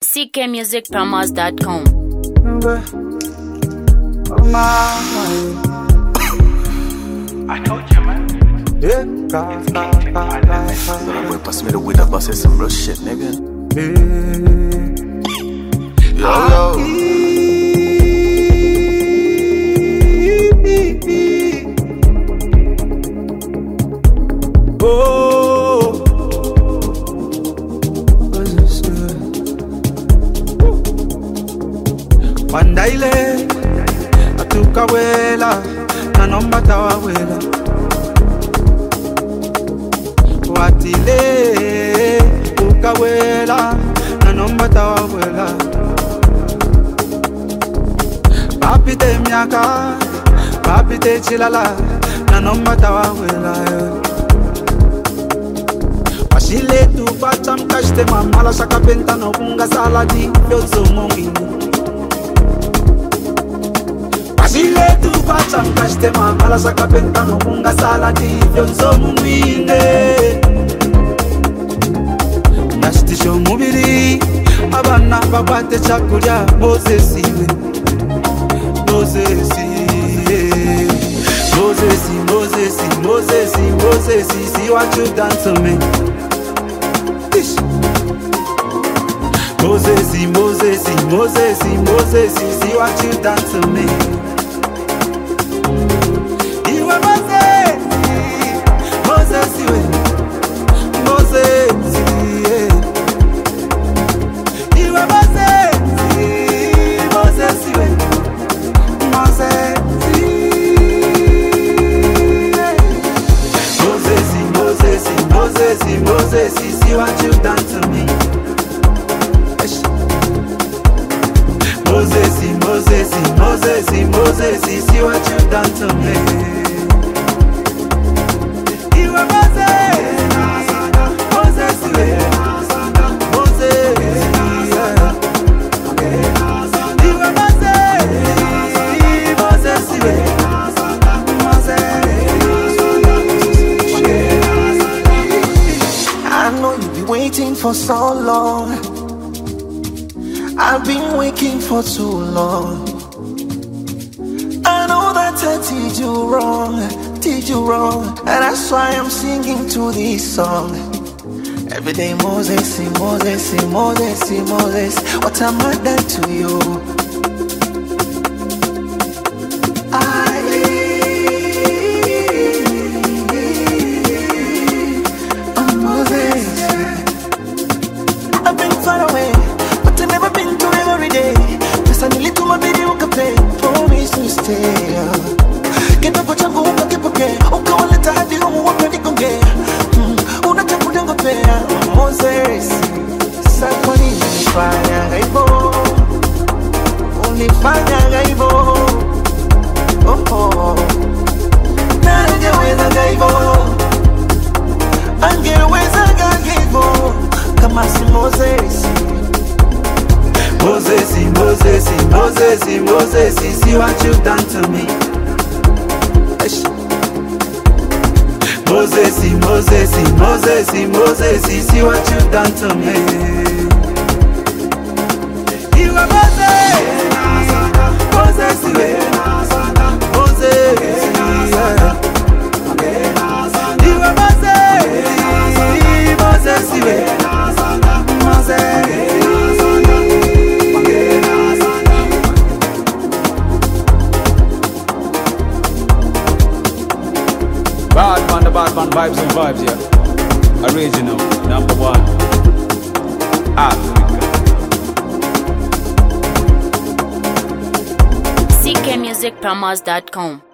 ckmusicpromos.com. I told you, man. Pass me the weed up, I say some real shit, nigga. Yo. Oh, Wandaile atukawela na nomba tawawela watile ukawela na nomba tawawela papite miaka papite chilala na nomba tawawela Washile tu bacha mkashte mamala shaka penta no bunga saladi yozo mongi Washile tu bacha mkashte mamala shaka penta no bunga saladi yozo mongi Nashtisho mubiri abana babate chakurya Moses see what you done to me. Moses, see what you done to me. You were Moses, yeah. You were Moses, yeah. Moses, see what you done to me. Moses, see what you done to me. You are Moses, waiting for so long. I've been waiting for too long. I know that I did you wrong, and that's why I'm singing to this song. Every day Moses, what am I done to you? Moses, see what you done to me. Moses, see what you done to me. You are Moses, Badman vibes and vibes, yeah. Original, number one. Africa. ckmusicpromos.com.